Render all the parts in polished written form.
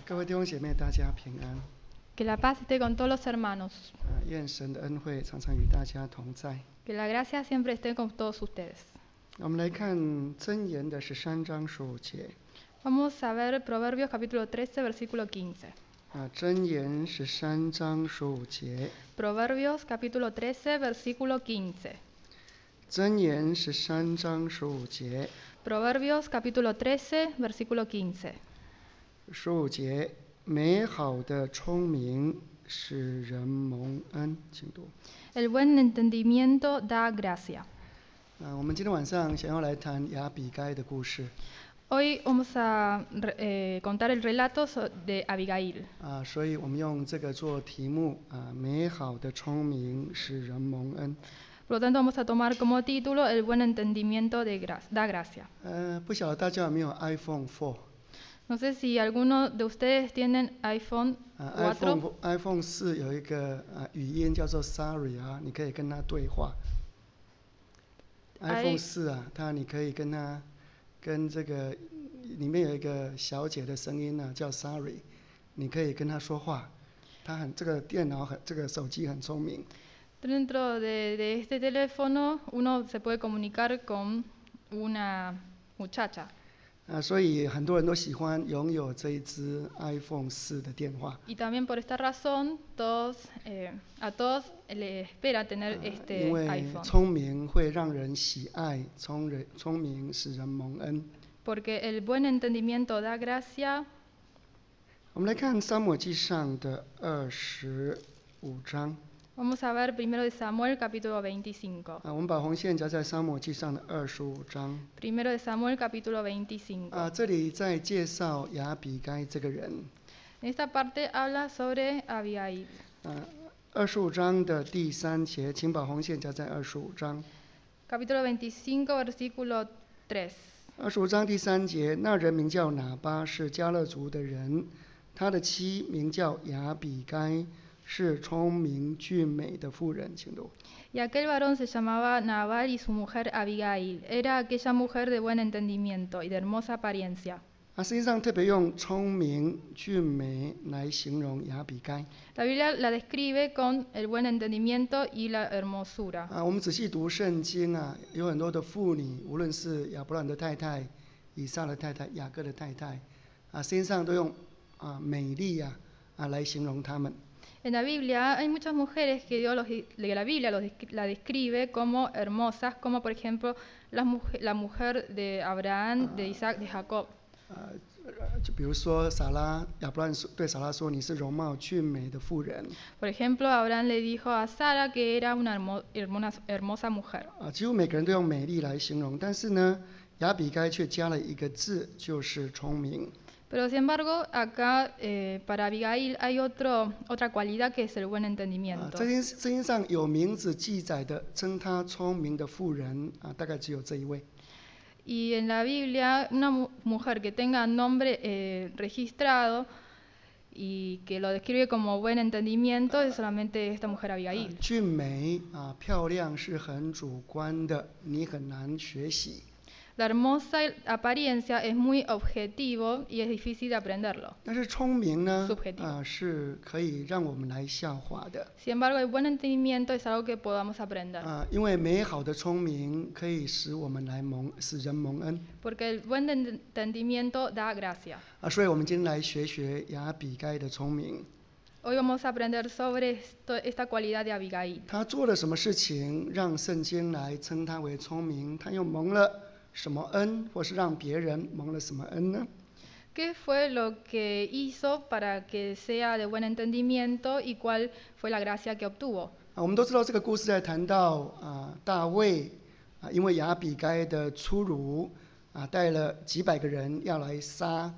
各位弟兄姐妹，大家平安。 Que la paz esté con todos los hermanos. 愿神的恩惠常常与大家同在。 Que la gracia siempre esté con todos ustedes. 我们来看箴言的13章15节。 Vamos a ver Proverbios capítulo 13, versículo 15. 箴言13章15节。 Proverbios capítulo 13, versículo 15. 箴言13章15节。 Proverbios capítulo 13, versículo 15. 15节，美好的聪明使人蒙恩。请读。 El buen entendimiento da gracia. 我们今天晚上想要来谈亚比该的故事。 Hoy vamos a contar el relato de Abigail. 所以我们用这个做题目，美好的聪明使人蒙恩。 Por lo tanto, vamos a tomar como título El buen entendimiento da gracia. 不晓得大家有没有 iPhone 4？ No sé si alguno de ustedes tienen iPhone 4. iPhone 4有一个语音叫做 Siri 你可以跟它对话。iPhone 4你可以跟这个里面有一个小姐的声音叫 Siri， 你可以跟她说话。这个电脑这个手机很聪明。 Dentro de este teléfono uno se puede comunicar con una muchacha. 所以很多人都喜欢拥有这一支 iPhone 4的电话。 Y también por esta razón a todos les espera tener 因 este 为 iPhone. 聪明会让人喜爱，聪明使人蒙恩。 Porque el buen entendimiento da gracia. 我们来看撒母耳记上的25章。 Vamos a ver primero de Samuel capítulo 25. 我们把红线夹在撒母耳记上的25章。 Primero de Samuel capítulo 25. 这里在介绍亚比该这个人。 En esta parte habla sobre Abigail. 25章的第3节，请把红线夹在25章。 Capítulo 25, versículo 3. 25章第3节，那人名叫拿巴，是迦勒族的人，他的妻名叫亚比该，是聪明俊美的妇人。请读。 Y aquel varón se llamaba Nabal y su mujer Abigail. Era aquella mujer de buen entendimiento y de hermosa apariencia. 实际上特别用聪明俊美来形容亚比该。 La Biblia la describe con el buen entendimiento y la hermosura. 我们仔细读圣经有很多的妇女，无论是亚伯兰的太太、以撒的太太、雅各的太太，实际上都用美丽来形容她们。 En la Biblia hay muchas mujeres que la Biblia la describe como hermosas, como por ejemplo la mujer de Abraham, de Isaac, de Jacob. 就比如说撒拉，亚伯兰对撒拉说：“你是容貌俊美的妇人。” Por ejemplo, Abraham le dijo a Sara que era una hermosa mujer. 几乎每个人都用美丽来形容，但是呢，亚比该却加了一个字，就是聪明。 Pero sin embargo, acá para Abigail hay otra cualidad que es el buen entendimiento. 圣经上有名字记载的称她聪明的妇人大概只有这一位。 Y en la Biblia, una mujer que tenga nombre registrado y que lo describe como buen entendimiento es solamente esta mujer Abigail. 俊美漂亮是很主观的，你很难学习。 La hermosa apariencia es muy objetivo y es difícil de aprenderlo. 但是聪明呢 Subjetivo. 是可以让我们来效法的。 Sin embargo, el buen entendimiento es algo que podamos aprender. 因为美好的聪明可以使人蒙恩。 Porque el buen entendimiento da gracia. 所以我们今天来学亚比该的聪明。 Hoy vamos a aprender sobre esta cualidad de Abigail. 他做了什么事情让圣经来称他为聪明？他又蒙了什么恩，或是让别人蒙了什么恩呢？ ¿Qué fue lo que hizo para que sea de buen entendimiento y cuál fue la gracia que obtuvo? 我们都知道这个故事在谈到大卫因为亚比该的粗鲁带了几百个人要来杀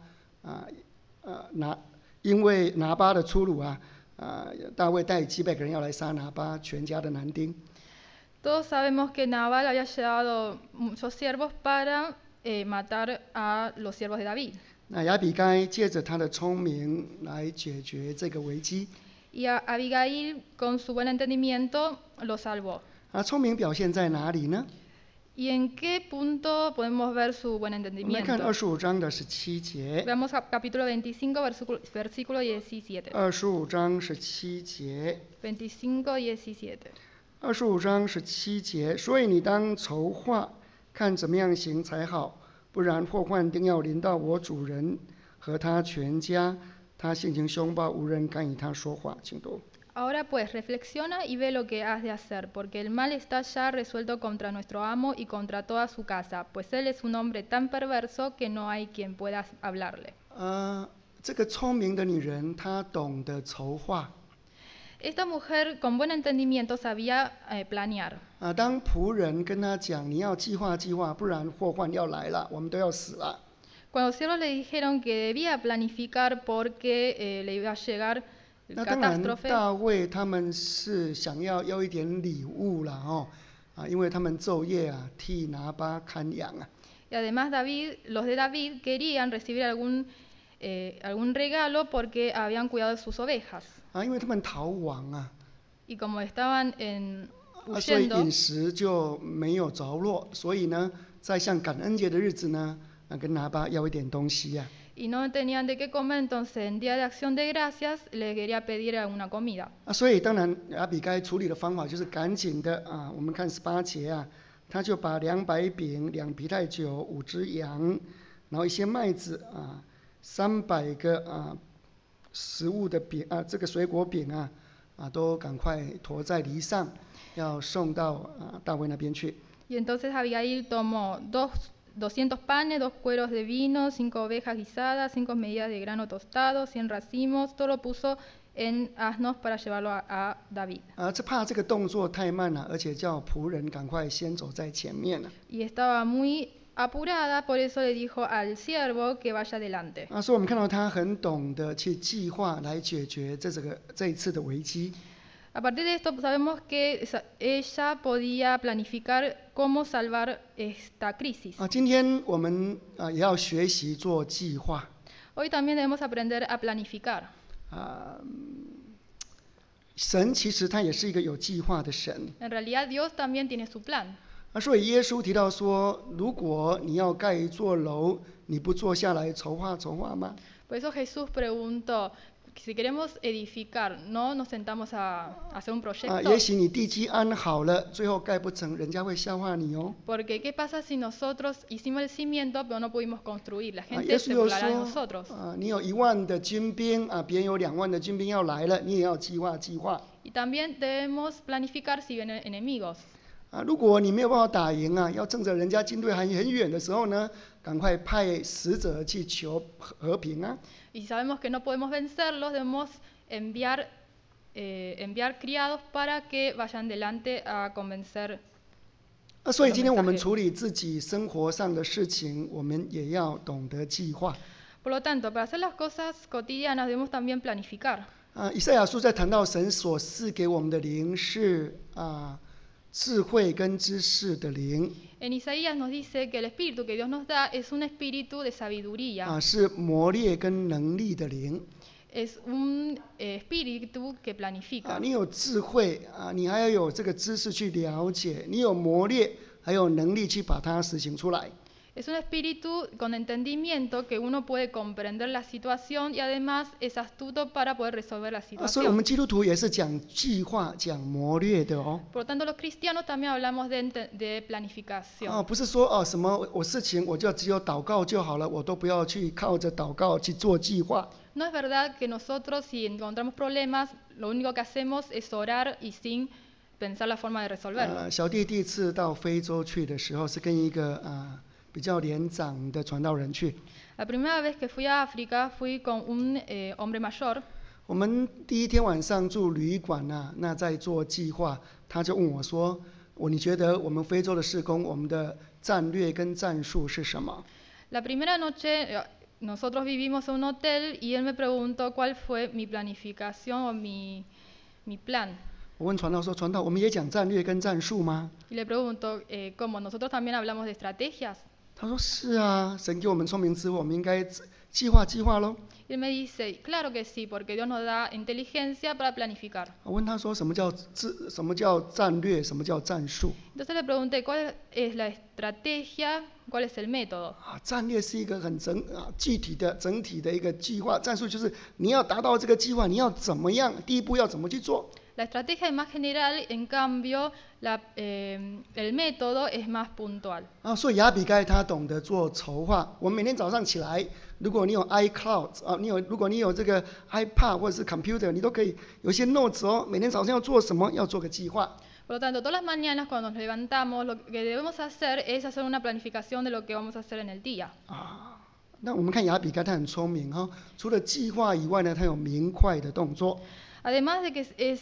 因为拿巴的粗鲁大卫带几百个人要来杀拿巴全家的男丁。 Todos sabemos que Nabal había llevado muchos siervos para matar a los siervos de David. 亚比该借着他的聪明来解决这个危机。 Y Abigail, con su buen entendimiento, lo salvó. 聪明表现在哪里呢？ ¿Y en qué punto podemos ver su buen 我们来看 entendimiento? 25章的17节。 Veamos capítulo 25, versículo 17. 25章17节。 25, 17. 25章17节，所以你当筹划，看怎么样行才好，不然祸患定要临到我主人和他全家。他性情凶暴，无人敢与他说话。请读。 Ahora pues reflexiona y ve lo que has de hacer, porque el mal está ya resuelto contra nuestro amo y contra toda su casa, pues él es un hombre tan perverso que no hay quien pueda hablarle. 这个聪明的女人，她懂得筹划。 Esta mujer con buen entendimiento sabía planear. 当仆人跟她讲，你要计划计划，不然祸患要来了，我们都要死了。 Cuando los siervos le dijeron que debía planificar porque le iba a llegar el 那当然， catástrofe, 大卫他们是想要一点礼物啦，因为他们昼夜替拿巴看羊啊。 y además los de David querían recibir algún regalo porque habían cuidado de sus ovejas. 因为他们逃亡啊， Y como estaban 所以 huyendo, 饮食就没有着落，所以呢，在像感恩节的日子呢，跟拿巴要一点东西呀。 y no tenían de qué comer, entonces en día de acción de gracias le quería pedir alguna comida. 所以当然亚比该处理的方法就是赶紧的我们看18节他就把200饼、2皮带酒、5只羊，然后一些麦子300个食物的饼这个水果饼都赶快驮在犁上，要送到大卫那边去。 Y entonces Abigail tomó 200 panes, 2 cueros de vino, 5 ovejas guisadas, 5 medidas de grano tostado, 100 racimos, todo lo puso en asnos para llevarlo a David. 这怕这个动作太慢了，而且叫仆人赶快先走在前面了。 Y estaba muy apurada, por eso le dijo al siervo que vaya adelante. 所以我们看到他很懂得去计划来解决这一次的危机。 A partir de esto sabemos que ella podía planificar cómo salvar esta crisis. 今天我们也要学习做计划。 Hoy también debemos aprender a planificar. 神其实他也是一个有计划的神。 En realidad Dios también tiene su plan. 所以耶稣提到说，如果你要盖一座楼，你不坐下来筹划筹划吗？ Por eso Jesús preguntó, si queremos edificar, ¿no nos sentamos a hacer un proyecto? 也许你地基安好了，最后盖不成，人家会笑话你哦。 Porque ¿qué pasa si nosotros hicimos el cimiento pero no pudimos construir? La 耶 gente 稣 se 又 burlará de 说 nosotros. 你有1万的军兵别人有2万的军兵要来了，你也要计划计划。 Y también debemos planificar si vienen enemigos. 如果你没有办法打赢要趁着人家军队还很远的时候呢，赶快派使者去求和平 Y si sabemos que no podemos vencerlos, debemos enviar criados para que vayan delante a convencer. 所以今天我们处理自己生活上的事情，我们也要懂得计划。 Por lo tanto, para hacer las cosas cotidianas debemos también planificar. 以赛亚书在谈到神所赐给我们的灵是智慧跟知识的灵。 En Isaías nos dice que el espíritu que Dios nos da es un espíritu de sabiduría. 是磨练跟能力的灵。 Es un espíritu que planifica. 你有智慧你还要有这个知识去了解，你有磨练，还有能力去把它实行出来。 Es un espíritu con entendimiento que uno puede comprender la situación y además es astuto para poder resolver la 所以我们 situación. 基督徒也是讲计划、讲磨练的哦。 Por lo tanto, los cristianos también hablamos de planificación. 不是说什么我事情我就只有祷告就好了，我都不要去靠着祷告去做计划。 No es verdad que nosotros si encontramos problemas, lo único que hacemos es orar y sin pensar la forma de resolverlo. 小弟第一次到非洲去的时候，是跟一个比较年长的传道人去。 La primera vez que fui a África fui con un hombre mayor. 我们第一天晚上住旅馆那在做计划，他就问我说：“你觉得我们非洲的事工，我们的战略跟战术是什么？” La primera noche nosotros vivimos en un hotel y él me preguntó cuál fue mi planificación o mi plan. 我问传道说：“传道，我们也讲战略跟战术吗？” Y le pregunto, ¿cómo? ¿Nosotros también hablamos de estrategias? 他说是啊，神给我们聪明智慧，我们应该计划咯。 Y él me dice, claro que sí, porque Dios nos da inteligencia para planificar. 我问他说什么叫战略，什么叫战术？ Entonces le pregunté, ¿cuál es la estrategia? ¿Cuál es el método? 战略是一个很具体的整体的一个计划，战术就是你要达到这个计划，你要怎么样，第一步要怎么去做。 La estrategia es más general, en cambio, el método es más puntual. 所以亚比该他懂得做筹划。我们每天早上起来，如果你有 iCloud 如果你有这个 iPad 或者是 computer， 你都可以有一些 notes 哦。每天早上要做什么，要做个计划。 Por lo tanto, todas las mañanas cuando nos levantamos, lo que debemos hacer es hacer una planificación de lo que vamos a hacer en el día. 那我们看亚比该他很聪明除了计划以外呢，他有明快的动作。 Además de que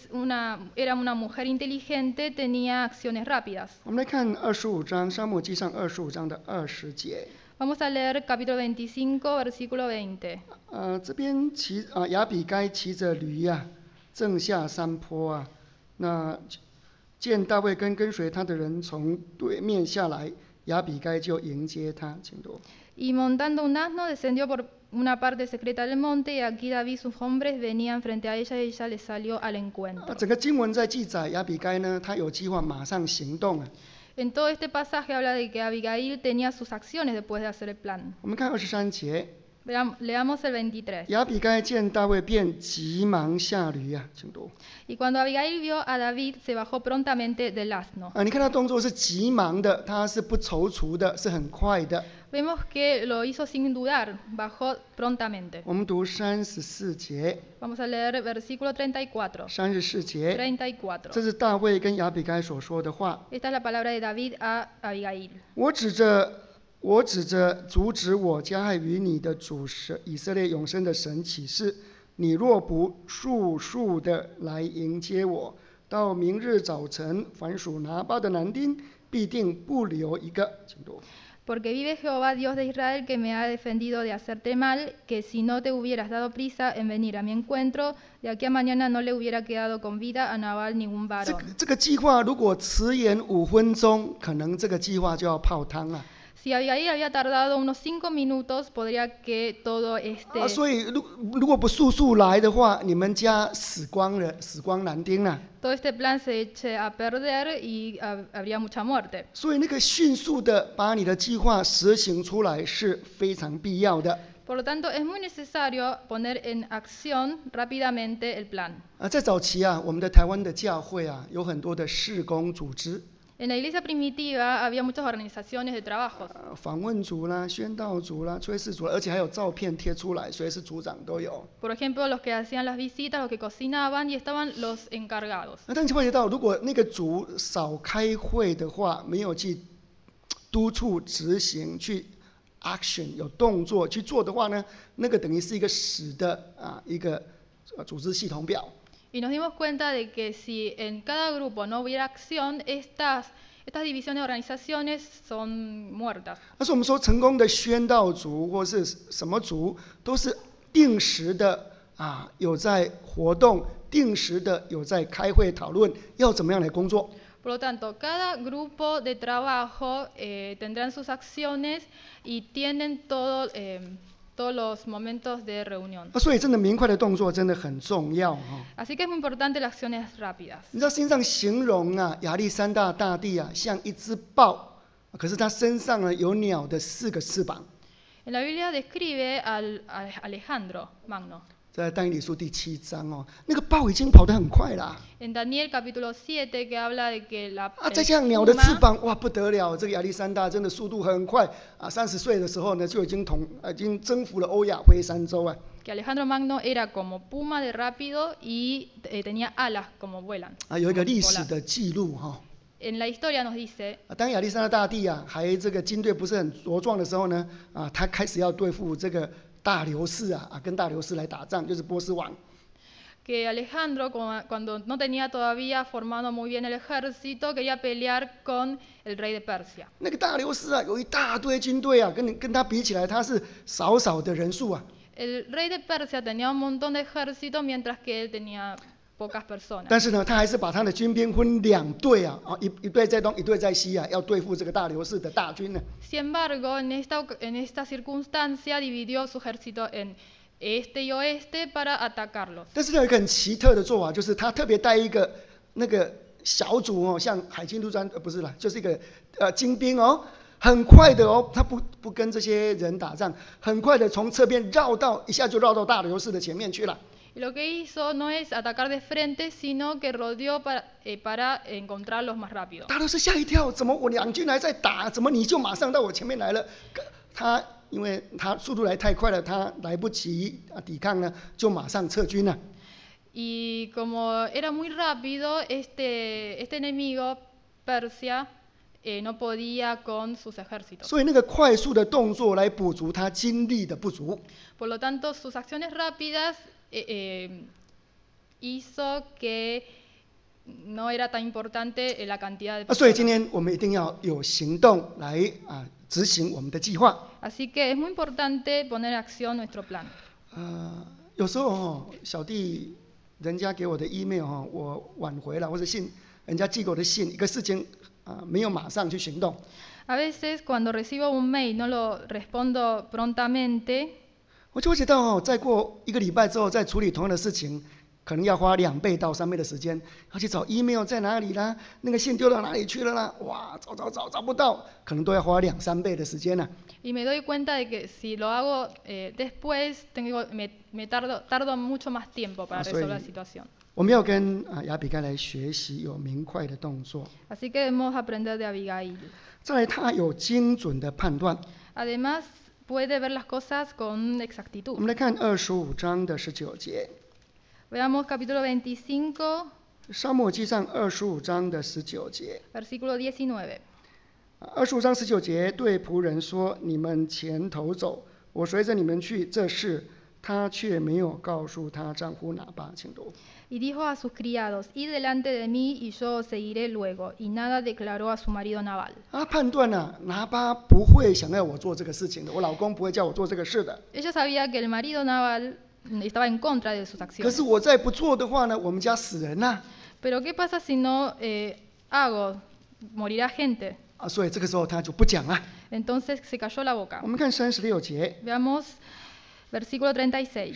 era una mujer inteligente, tenía acciones rápidas. 我们来看25章，撒母耳记上25章的20节。 Vamos a leer capítulo 25, versículo 20. 这边亚比该骑着驴正下山坡那见大卫跟随他的人从对面下来，亚比该就迎接他。请读。 Y montando un asno descendió por una parte secreta del monte, y aquí David y sus hombres venían frente a ella, y ella les salió al encuentro. 整个经文在记载亚比该呢，他有计划马上行动。 En todo este pasaje habla de que Abigail tenía sus acciones después de hacer el plan. 我们看23节。 Leamos el 23. 亚比该见大卫便急忙下驴请读。 Y cuando Abigail vio a David, se bajó prontamente del asno. 你看他动作是急忙的，他是不踌躇的，是很快的。 Vemos que lo hizo sin dudar, bajó prontamente. 我们读34节。 Vamos a leer versículo 34. 34节， 34. 这是大卫跟亚比该所说的话。 Esta es la palabra de David a Abigail. 我指着阻止我加害于你的主神以色列永生的神起誓，你若不速速的来迎接我，到明日早晨，凡属拿八的男丁必定不留一个。请读。 Porque vive Jehová, Dios de Israel, que me ha defendido de hacerte mal, que si no te hubieras dado prisa en venir a mi encuentro, de aquí a mañana no le hubiera quedado con vida a Nabal ningún varón. 这个计划如果迟延5分钟，可能这个计划就要泡汤了。 Si Abigail había tardado unos 5 minutos, podría que todo 所以如果不速速来的话，你们家死光男丁了。 todo este plan se eche a perder y habría mucha muerte. 所以那个迅速的把你的计划实行出来是非常必要的。 Por lo tanto, es muy necesario poner en acción rápidamente el plan. 在早期我们的台湾的教会有很多的事工组织。 En la iglesia primitiva había muchas organizaciones de trabajos. 访问组啦、宣道组啦、炊事组，而且还有照片贴出来，随时组长都有。 Por ejemplo, los que hacían las visitas, los que cocinaban y estaban los encargados. 但是发觉到，如果那个组少开会的话，没有去督促执行、去 action 有动作去做的话呢，那个等于是一个死的一个组织系统表。 Y nos dimos cuenta de que si en cada grupo no hubiera acción, estas divisiones de organizaciones son muertas. 但是我们说成功的宣道组或是什么组，都是定时的有在活动，定时的有在开会讨论要怎么样来工作。 Por lo tanto, cada grupo de trabajo tendrán sus acciones y tienen todos los momentos de reunión. 所以真的明快的动作真的很重要 Así que es muy importante las acciones rápidas. 你知道经上形容亚历山大大帝像一只豹，可是他身上呢有鸟的4个翅膀。 En la Biblia describe a Alejandro Magno. 在但以理书第7章那个豹已经跑得很快了。 En Daniel capítulo 7 que habla de que la 再加上鸟的翅膀，哇不得了！这个亚历山大真的速度很快30岁的时候呢，就已经征服了欧亚非三洲 Que Alejandro Magno era como puma de rápido y tenía alas como vuelan. 有一个历史的记录 En la historia nos dice 当亚历山大大帝还这个军队不是很茁壮的时候呢他开始要对付这个大流士跟大流士来打仗，就是波斯王。 Que Alejandro, cuando no tenía todavía formado muy bien el ejército, quería pelear con el rey de Persia. 那个大流士有一大堆军队跟他比起来，他是少的人数 El rey de Persia tenía un montón de ejército, mientras que él tenía pocas personas. 但是呢，他还是把他的军兵分2队啊，一队在东，一队在西啊，要对付这个大流士的大军呢。 Sin embargo, en esta circunstancia dividió su ejército en este y oeste para atacarlos. 但是有一个很奇特的做法，就是他特别带一个那个小组哦，像海军陆战不是啦，就是一个精兵哦，很快的哦，他不跟这些人打仗，很快的从侧边一下就绕到大流士的前面去了。 Y lo que hizo no es atacar de frente, sino que rodeó para encontrarlos más rápido. 大流士吓一跳，怎么我2军还在打，怎么你就马上到我前面来了？因为他速度来太快了，他来不及抵抗呢，就马上撤军了。 Y como era muy rápido, este enemigo, Persia, no podía con sus ejércitos. 所以那个快速的动作来补足他精力的不足。 Por lo tanto, sus acciones rápidas hizo que no era tan importante la cantidad de 所以今 personas. 天我们一定要有行动来执行我们的计划。 Así que es muy importante poner en acción nuestro plan. 有时候小弟人家给我的 email 我挽回了，或者信人家寄给我的信，一个事情没有马上去行动。 A veces cuando recibo un mail no lo respondo prontamente. 我就会觉得再过1个礼拜之后再处理同样的事情，可能要花2倍到3倍的时间，要去找 email 在哪里啦，那个信丢到哪里去了啦，哇，找不到，可能都要花2、3倍的时间呢。 Y me doy cuenta de que si lo hago después, tardo mucho más tiempo para resolver la situación. 我们要跟亚比该来学习有明快的动作。 Así que debemos aprender de Abigail. 再来，他有精准的判断。 Además, puede ver las cosas con 我 exactitud. 们来看25章的19节。 Veamos capítulo 25, 撒母耳记上25章的19节。 versículo 19. 25章19节对仆人说：“你们前头走，我随着你们去。”这事她却没有告诉她丈夫拿巴。请读。 Y dijo a sus criados: Id delante de mí, y yo os seguiré luego. Y nada declaró a su marido Nabal. 判断拿巴不会想要我做这个事情的，我老公不会叫我做这个事的。 Ella sabía que el marido Nabal estaba en contra de sus 可是 acciones. 我再不做的话呢，我们家死人呐。 Pero ¿qué pasa si no hago? Morirá gente. 所以这个时候他就不讲了。 Entonces se cayó la boca. 我们看36节。 Veamos versículo 36.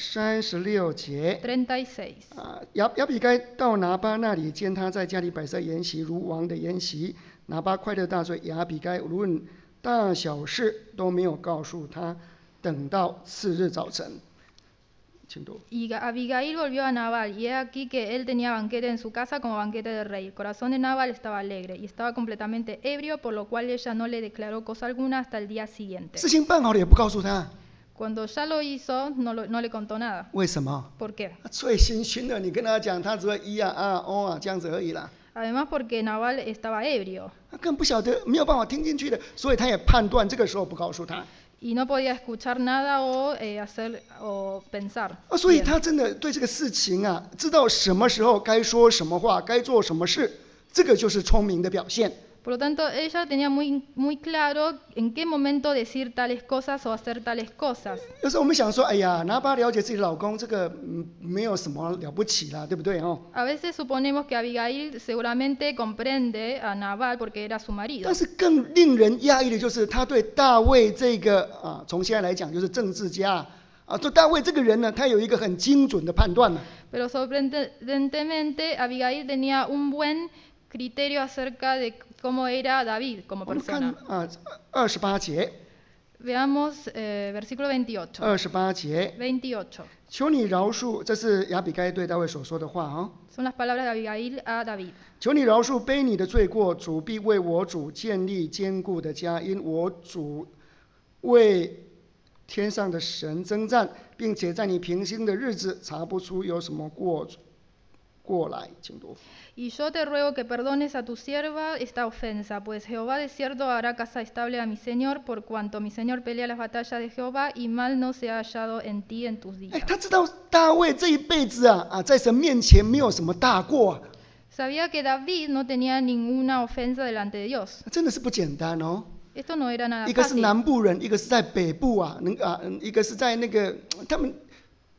36节。 36. 亚比该到拿巴那里，见他在家里摆设筵席，如王的筵席。拿巴快乐大醉。亚比该无论大小事都没有告诉他，等到次日早晨。请读。 Y Abigail volvió a Nabal, y he aquí que él tenía banquete en su casa como banquete de rey. El corazón de Nabal estaba alegre y estaba completamente ebrio, por lo cual ella no le declaró cosa alguna hasta el día siguiente. 事情办好了也不告诉他。 Cuando ya lo hizo, no le contó nada. 为什么？ ¿Por qué? 醉醺醺的，你跟他讲，他只会这样子而已啦。 Además porque Nabal estaba ebrio 他更不晓得，没有办法听进去的，所以他也判断这个时候不告诉他。 y no podía escuchar nada o hacer o pensar. 所以 bien. 他真的对这个事情知道什么时候该说什么话，该做什么事，这个就是聪明的表现。 Por lo tanto, ella tenía muy claro en qué momento decir tales cosas o hacer tales cosas. 有时候我们想说，哎呀，拿巴了解自己的老公，这个没有什么了不起啦，对不对哦？ A veces suponemos que Abigail seguramente comprende a Nabal porque era su marido. 但是更令人讶异的就是他对大卫这个从现在来讲就是政治家对大卫这个人呢，他有一个很精准的判断呢。 Pero sorprendentemente, Abigail tenía un buen criterio acerca de cómo era David como 我们看 persona. 28节。 Veamos versículo 28. 28节。 28. 求你饶恕，这是亚比该对大卫所说的话 Son las palabras de Abigail a David. 求你饶恕背你的罪过，主必为我主建立坚固的家，因我主为天上的神征战，并且在你平心的日子查不出有什么过来。请读。 Y yo te ruego que perdones a tu sierva esta ofensa, pues Jehová de cierto hará casa estable a mi señor, por cuanto mi señor pelea las batallas de Jehová, y mal no se ha hallado en ti en tus días. 他知道大卫这一辈子在神面前没有什么大过 Sabía que David no tenía ninguna ofensa delante de Dios. 真的是不简单哦。 Esto no era nada 一个是 fácil. 南部人，一个是在北部一个是在那个他们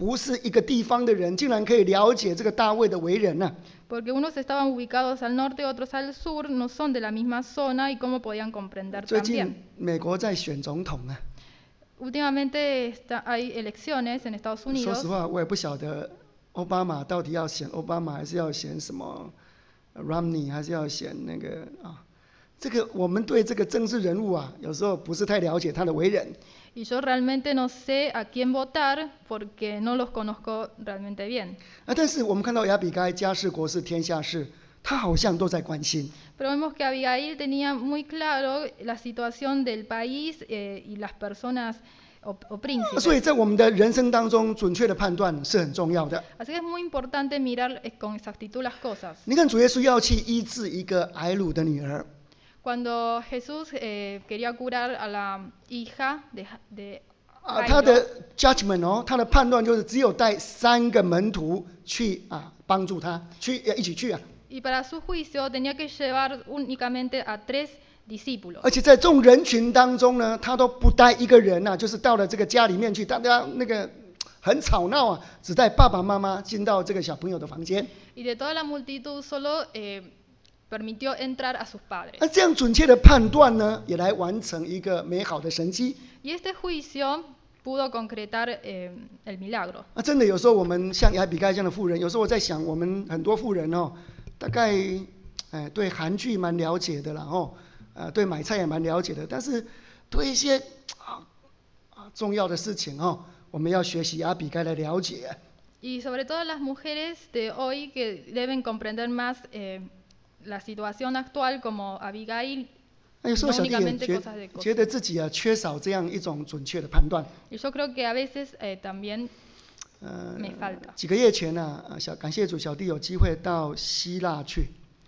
不是一个地方的人，竟然可以了解这个大卫的为人呢、 Porque unos estaban ubicados al norte, otros al sur, no son de la misma zona y cómo podían comprender 最 también. 近美国在选总统啊， Últimamente hay elecciones en Estados 说 Unidos 实话，我也不晓得奥巴马到底要选奥巴马，还是要选什么Romney， 还是要选那个啊？这个我们对这个政治人物啊，有时候不是太了解他的为人 y yo realmente no sé a quién votar porque no los conozco realmente bien. 啊。但是我们看到亚比该家事国事天下事，他好像都在关心。 Pero vemos que Abigail tenía muy claro la situación del país y las personas o 所以 príncipes. 在我们的人生当中，准确的判断是很重要的。 Así que es muy importante mirar con exactitud las cosas. 你看主耶稣要去医治一个癌乳的女儿， Cuando Jesús quería curar a la hija de 他 Jairo, 的 judgment 哦，他的判断就是只有带3个门徒去帮助他，去一起去啊。 y para su juicio tenía que llevar únicamente a 3 discípulos. 而且在众人群当中呢，他都不带一个人就是到了这个家里面去，大家那个很吵闹啊，只带爸爸妈妈进到这个小朋友的房间。 Y de toda la multitud solo permitió entrar a sus padres. 那这样准确的判断呢，也来完成一个美好的神迹。 Y este juicio pudo concretar el milagro. 真的有时候我们像亚比该这样的妇人，有时候我在想，我们很多妇人大概对韩剧蛮了解的啦对买菜也蛮了解的，但是对一些重要的事情我们要学习亚比该来了解。 Y sobre todo las mujeres de hoy que deben comprender más la situación actual como Abigail, 有时候 no 小弟也 únicamente cosas de 觉得 cocina. 自己缺少这样一种准确的判断。 Y yo creo que a veces también me falta. 几个月前感谢主，小弟有机会到希腊去。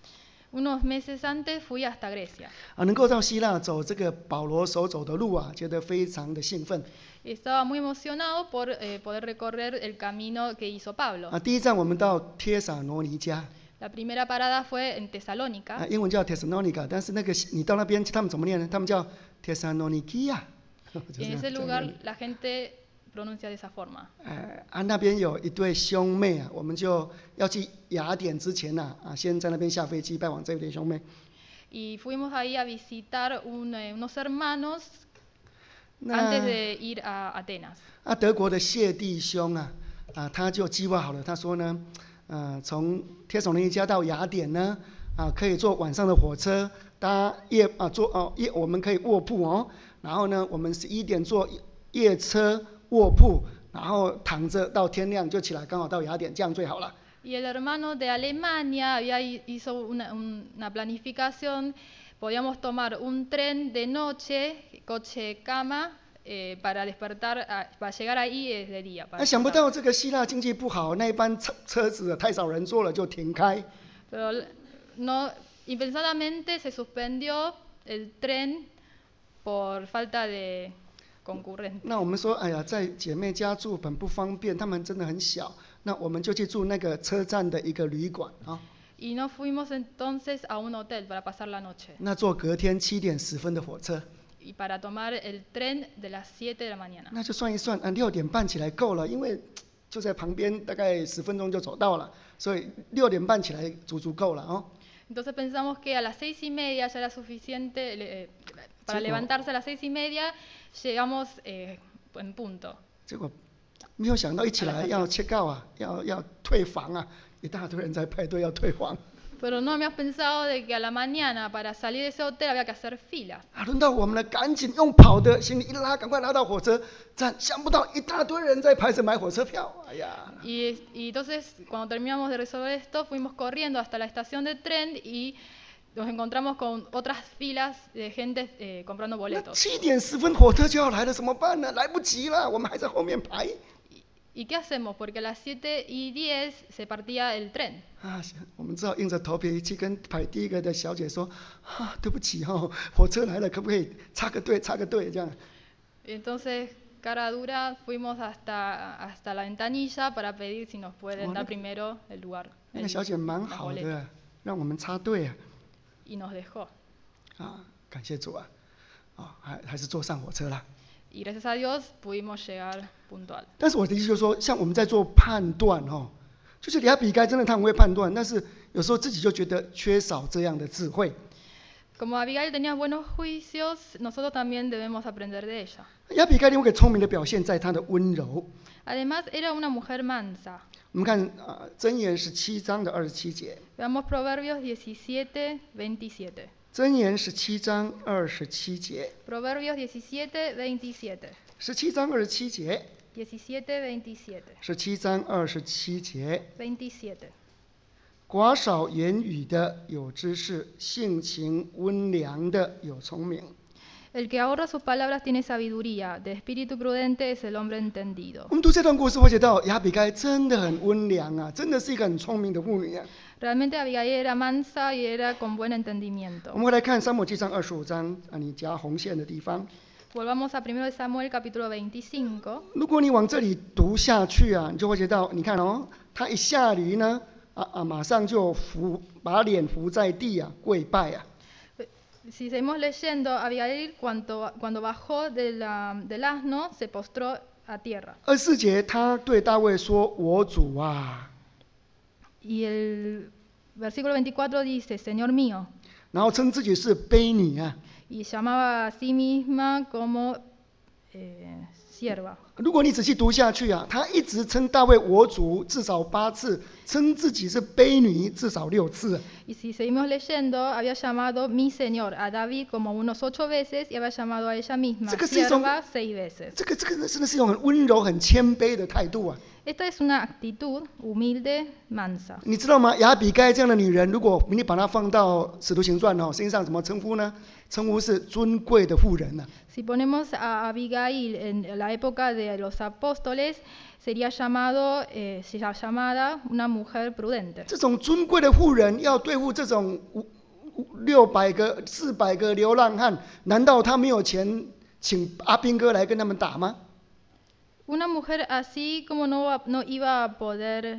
Unos meses antes fui hasta Grecia. 能够到希腊走这个保罗所走的路觉得非常的兴奋。 Estaba muy emocionado por poder recorrer el camino que hizo Pablo. 第一站我们到帖撒罗尼迦， La primera parada fue en Tesalónica. 英文叫 Thessalonica， 但是那个你到那边他们怎么念呢？他们叫 Thessalonikia。 Y en ese lugar la gente pronuncia de esa forma. 那边有一对兄妹我们就要去雅典之前先在那边下飞机拜访这对兄妹。 Y fuimos ahí a visitar unos hermanos 那 antes de ir a Atenas. 德国的谢弟兄他就计划好了，他说呢，从帖撒罗尼迦到雅典呢，可以坐晚上的火车，搭我们可以卧铺然后呢，我们11点坐夜车卧铺，然后躺着到天亮就起来，刚好到雅典，这样最好了。 Y el hermano de Alemania hizo una planificación. Podíamos tomar un tren de noche, coche cama, para despertar, para llegar ahí de día. 想不到这个希腊经济不好，那一班车子太少人坐了，就停开。 Pero no, impensadamente se suspendió el tren por falta de concurrentes. 那我们说，哎呀，在姐妹家住很不方便，他们真的很小，那我们就去住那个车站的一个旅馆 Y nos fuimos entonces a un hotel para pasar la noche. 那坐隔天7点10分的火车。 Y para tomar el tren de las 7 de la mañana. 那就算一算，6点半起来够了，因为就在旁边，大概10分钟就走到了，所以6点半起来足够了 Entonces pensamos que a las 6:30 ya era suficiente para levantarse a las 6:30, llegamos en punto. 结果没有想到一起来要check out要退房一大堆人在排队要退房。 Pero no habíamos pensado de que a la mañana para salir de ese hotel había que hacer filas. 轮到我们了，赶紧用跑的，行李一拉，赶快拉到火车站，想不到一大堆人在排着买火车票，哎呀！ Y entonces cuando terminamos de resolver esto, fuimos corriendo hasta la estación de tren y nos encontramos con otras filas de gente comprando boletos. 7点10分火车就要来了，怎么办呢？来不及了，我们还在后面排。 ¿Y qué hacemos? Porque a las 7:10 se partía el tren. 我们只好硬着头皮去跟排第一个的小姐说对不起火车来了，可不可以插个队这样。 Entonces, cara dura, fuimos hasta la ventanilla para pedir si nos pueden dar primero el lugar. 那个小姐蛮好的，让我们插队 Y nos dejó. 感谢主还是坐上火车了。 y gracias a Dios pudimos llegar puntual. 但是我的意思就是说，像我们在做判断就是亚比该真的他很会判断，但是有时候自己就觉得缺少这样的智慧。 Como Abigail tenía buenos juicios, nosotros también debemos aprender de ella. 亚比该另外一个聪明的表现在她的温柔。 Además, era una mujer mansa. 我们看箴言17章的27节。 Veamos Proverbios 17:27. 箴言17章27节。 Proverbios 17:27. 17章27节。 17:27. 17章27节。 27. 寡少言语的有知识，性情温良的有聪明。 El que ahorra sus palabras tiene sabiduría, de espíritu prudente es el hombre entendido. 我们读这段故事会觉得亚比该真的很温良啊，真的是一个很聪明的妇女啊。 Realmente Abigail era mansa y era con buen 我 entendimiento. 们会来看撒母耳记上25章你加红线的地方。 Volvamos a 1 Samuel capítulo 25. 如果你往这里读下去你就会觉得，你看他一下驴呢，马上就把脸伏在地跪拜 Si seguimos leyendo, Abigail cuando bajó del asno se postró a tierra. 24节，他对大卫说：“我主啊。” Y el versículo 24 dice, Señor mío. 然后称自己是婢女 Y llamaba a sí misma como sierva. 如果你仔细读下去他一直称大卫我主至少8次，称自己是婢女至少6次。 Y si seguimos leyendo, había llamado mi señor a David como unos 8 veces y había llamado a ella misma sierva 6 veces. 这个真的是一种很温柔、很谦卑的态度 Esta es una actitud humilde, mansa. 你知道吗？亚比该这样的女人，如果你把她放到使徒行传身上怎么称呼呢？称呼是尊贵的妇人 Si ponemos a Abigail en la época de los apóstoles, sería llamada una mujer prudente. 这种尊贵的妇人要对付这种600个、400个流浪汉，难道她没有钱请阿兵哥来跟他们打吗？ Una mujer así como no iba a poder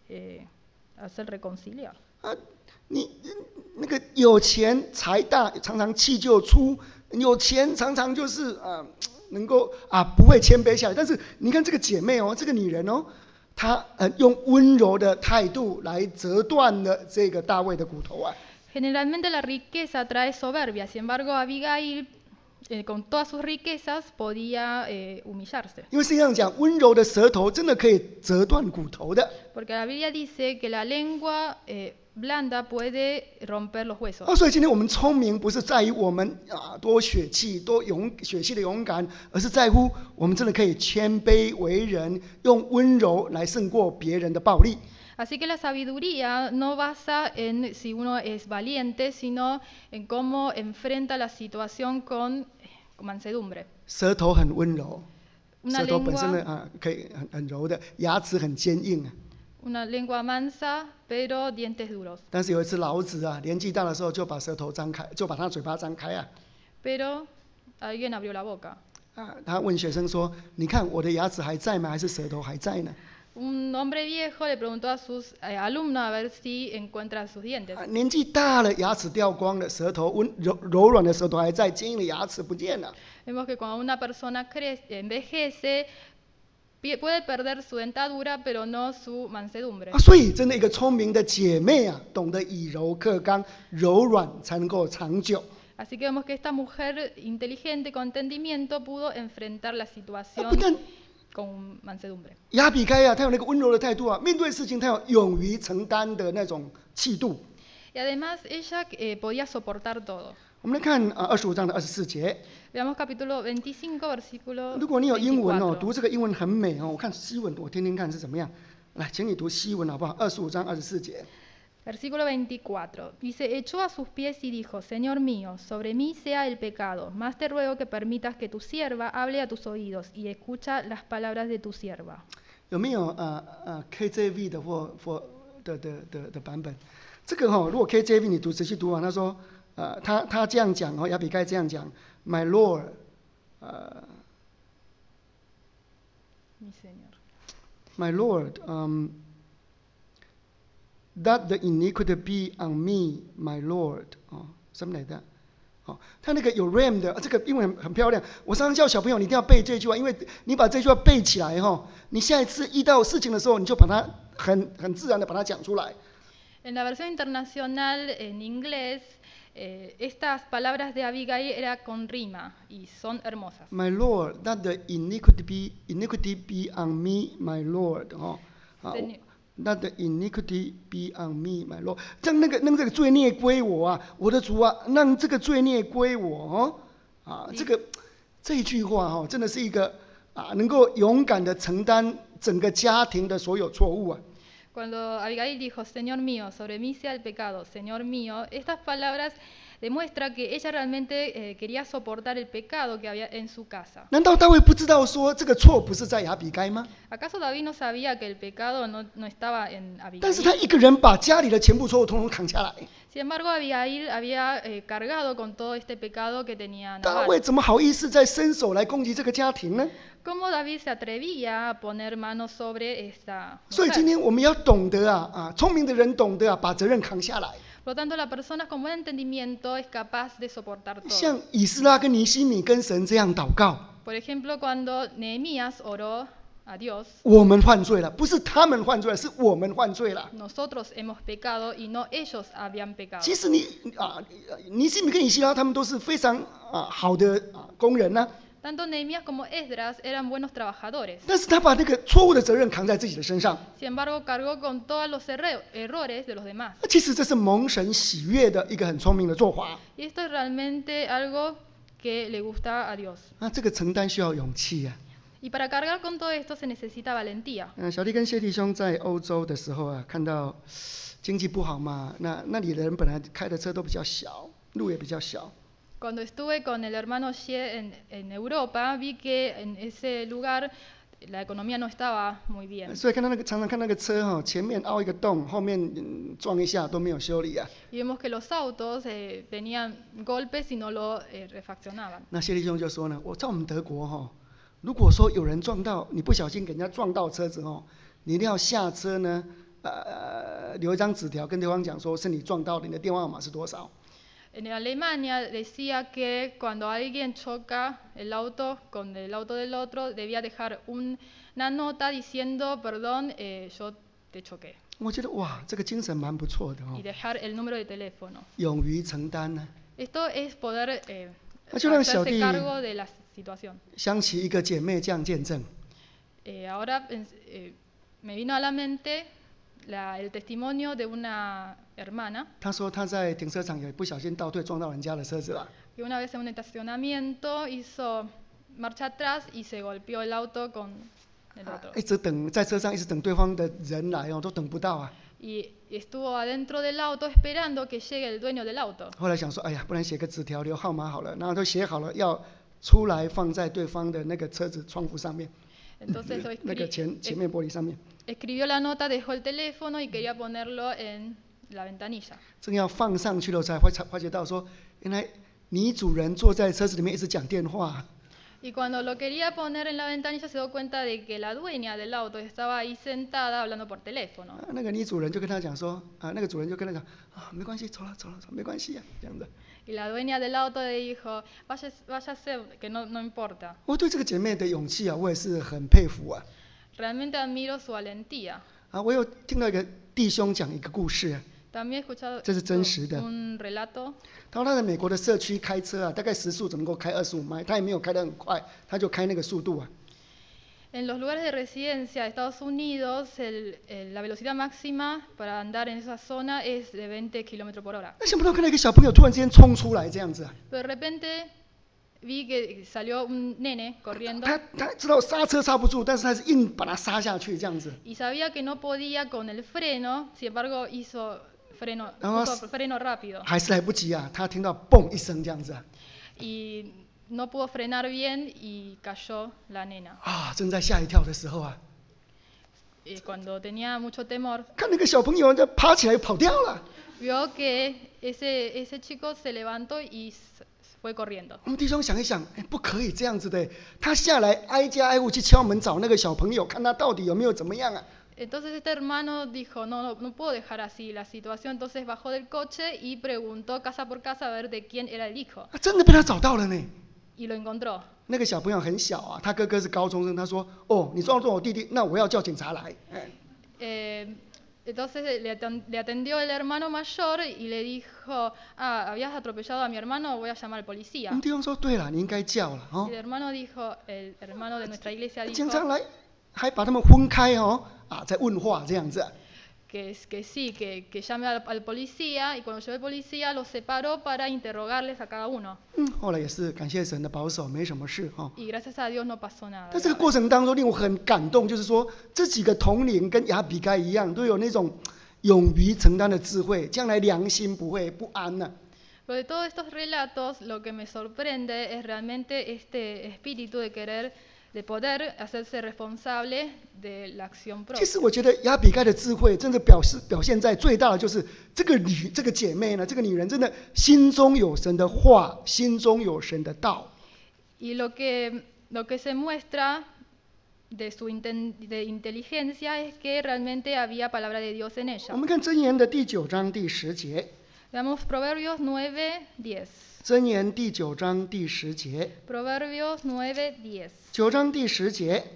hacer reconciliar. 你那个有钱财大，常常气就出；有钱常常就是能够不会谦卑下来。但是你看这个姐妹这个女人她用温柔的态度来折断了这个大卫的骨头 Generalmente la riqueza trae soberbia, sin embargo Abigail con todas sus riquezas podía humillarse. 因为圣经上讲，温柔的舌头真的可以折断骨头的。 Porque la Biblia dice que la lengua blanda puede romper los huesos. 所以今天我们聪明不是在于我们多血气、血气的勇敢，而是在乎我们真的可以谦卑为人，用温柔来胜过别人的暴力。 Así que la sabiduría no basa en si uno es valiente, sino en cómo enfrenta la situación con mansedumbre. 舌头很温柔， Una 舌头本身 lengua, 呢可以很柔的，牙齿很坚硬 una lengua mansa, pero dientes duros. 但是有一次老子年纪大的时候就把舌头张开，就把他嘴巴张开 Pero alguien abrió la boca. 他问学生说：“你看我的牙齿还在吗？还是舌头还在呢？” Un hombre viejo le preguntó a sus alumnos a ver si encuentra sus dientes. 年纪大了，牙齿掉光了，舌头柔软的舌头还在，坚硬的牙齿不见了。 Vemos que cuando una persona envejece, puede perder su dentadura, pero no su mansedumbre. 所以，真的一个聪明的姐妹懂得以柔克刚，柔软才能够长久。 Así que vemos que esta mujer inteligente con entendimiento pudo enfrentar la situación con mansedumbre. 亚比该她有那个温柔的态度面对事情她有勇于承担的那种气度。 Y además ella podía soportar todo. 我们来看25章的24节。 Veamos capítulo 25, versículo 如果你有英文 24. 读这个英文很美我看西文我听听看是怎么样。来，请你读西文好不好？25章24节。 Versículo 24. Y se echó a sus pies y dijo, Señor mío, sobre mí sea el pecado, mas te ruego que permitas que tu sierva hable a tus oídos y escucha las palabras de tu sierva. 有没有KJV 的或的版本？这个如果 KJV 你仔细读他说他这样讲亚比该这样讲 ，My Lord， Mi señor. My Lord， that the iniquity be on me, my Lord， something like that。 他那个有 RAM 的，这个英文很漂亮。我常常叫小朋友，你一定要背这句话，因为你把这句话背起来你下一次遇到事情的时候，你就把它很自然的把它讲出来。 En la versión internacional en inglés, estas palabras de Abigail eran con rima y son hermosas. My Lord, that the iniquity be on me, my Lord. That the iniquity be on me, my Lord. 让那个罪孽归我啊，我的主啊，让这个罪孽归我这一句话真的是一个能够勇敢的承担整个家庭的所有错误啊。 Cuando Abigail dijo, Señor mío, sobre mí sea el pecado, Señor mío, estas palabras demuestran que ella realmente quería soportar el pecado que había en su casa. 难道大卫不知道说这个错不是在亚比该吗？ ¿Acaso David no sabía que el pecado no estaba en 但是他 Abigail? 一个人把家里的全部错误统统扛下来。 Sin embargo, Abigail había cargado con todo este pecado que tenía 大 Nabal. 卫怎么好意思再伸手来攻击这个家庭呢？ ¿Cómo David se atrevía a poner manos sobre esta 所以今 mujer? 天我们要懂得聪明的人懂得把责任扛下来。 Por lo tanto, la persona con buen entendimiento es capaz de soportar 像 todo. 以斯拉跟尼西米跟神这样祷告， Por ejemplo, cuando Nehemías oró a Dios, 我们犯罪了，不是他们犯罪了，是我们犯罪了。 nosotros hemos pecado y no ellos habían pecado. 其实尼西米跟以西拉他们都是非常好的工人呢、 Tanto Nehemías como Esdras eran buenos trabajadores. 但是他把那个错误的责任扛在自己的身上。 Sin embargo, cargó con todos los errores de los demás. 其实这是蒙神喜悦的一个很聪明的做法。 Y esto es realmente algo que le gusta a Dios. 这个承担需要勇气啊。 Y para cargar con todo esto se necesita valentía. 小弟跟谢弟兄在欧洲的时候看到经济不好嘛，那里的人本来开的车都比较小，路也比较小。 Cuando estuve con el hermano Xie en Europa, vi que en ese lugar la economía no estaba muy bien. 所以常常看那个车前面凹一个洞，后面撞一下都没有修理啊。 Y vemos que los autos tenían golpes y no lo refaccionaban. 那谢弟兄就说呢，我在我们德国如果说有人撞到你不小心给人家撞到车子你一定要下车呢，留一张纸条跟对方讲说是你撞到的，你的电话号码是多少。 En Alemania decía que cuando alguien choca el auto con el auto del otro, debía dejar una nota diciendo, perdón, yo te choqué. 我觉得哇，这个精神蛮不错的 Y dejar el número de teléfono. 勇于承担呢。 Esto es poder 就让小 hacerse 弟 cargo de la situación. 想起一个姐妹这样见证。 Ahora me vino a la mente el testimonio de una hermana 她说她在停车场也不小心倒退撞到人家的车子了。 que una vez en un estacionamiento hizo marcha atrás y se golpeó el auto con el otro. 一直等在车上，一直等对方的人来都等不到啊。 Y estuvo adentro del auto esperando que llegue el dueño del auto. 后来想说，哎呀，不然写个纸条留号码好了，然后都写好了要出来放在对方的那个车子窗户上面。 Entonces 那个前面玻璃上面。 escribió la nota, dejó el teléfono y quería ponerlo en la ventanilla. 正要放上去了，才发觉到说，原来女主人坐在车子里面一直讲电话。 Y cuando lo quería poner en la ventanilla se dio cuenta de que la dueña del auto estaba ahí sentada hablando por teléfono. 那个女主人就跟他讲说，那个主人就跟他讲，没关系，走了，没关系这样的。 Y la dueña del auto le dijo, váyase, que no importa. 我对这个姐妹的勇气我也是很佩服啊。 Realmente admiro su valentía. 我有听到一个弟兄讲一个故事。 También he escuchado 这是真实的。 un relato. 他说他在美国的社区开车大概时速只能够开25迈，他也没有开得很快，他就开那个速度啊。 En los lugares de residencia de Estados Unidos, la velocidad máxima para andar en esa zona es de 20 km por hora. 那想不到看到一个小朋友突然之间冲出来这样子。 Pero de repente vi que salió un nene corriendo. 他知道刹车刹不住，但是他是硬把他刹下去这样子。 Y sabía que no podía con el freno, sin embargo puso freno rápido. 还是来不及啊，他听到嘣一声这样子。 Y no pudo frenar bien y cayó la nena. 正在吓一跳的时候 Cuando tenía mucho temor, 看那个小朋友就爬起来跑掉了。 vio que ese chico se levantó y fue corriendo. 我们弟兄想一想，不可以这样子的，他下来挨家挨户去敲门找那个小朋友，看他到底有没有怎么样啊。 Entonces este hermano dijo, no puedo dejar así la situación, entonces bajó del coche y preguntó casa por casa a ver de quién era el hijo, 真的被他找到了呢。 y lo encontró. 那个小朋友很小啊，他哥哥是高中生，他说：“哦，你撞我弟弟，那我要叫警察来。” Entonces le atendió el hermano mayor y le dijo, habías atropellado a mi hermano, voy a llamar al 我们 policía. 弟兄说：“对了，你应该叫了 Y el hermano dijo, el hermano de nuestra iglesia 警察 dijo 来，还把他们分开在问话这样子。 que sí, que llame al policía, y cuando llegó el policía los separó para interrogarles a cada uno. 后来也是感谢神的保守，没什么事 Y gracias a Dios no pasó nada 但这个 grave. 过程当中令我很感动，就是说这几个同龄跟亚比该一样，都有那种勇于承担的智慧，将来良心不会不安呢。 Pero de todos estos relatos, lo que me sorprende es realmente este espíritu de poder hacerse responsable de la acción 其实 propia. 我觉得亚比该的智慧，真的表现在最大的就是这个姐妹呢，这个女人真的心中有神的话，心中有神的道。 Y lo que se muestra de su de inteligencia es que realmente había palabra de Dios en 我 ella. 们看箴言的第9章第10节。 Veamos Proverbios 9:10. 箴言第9章第10节。 Proverbios 9:10. 9章第10节。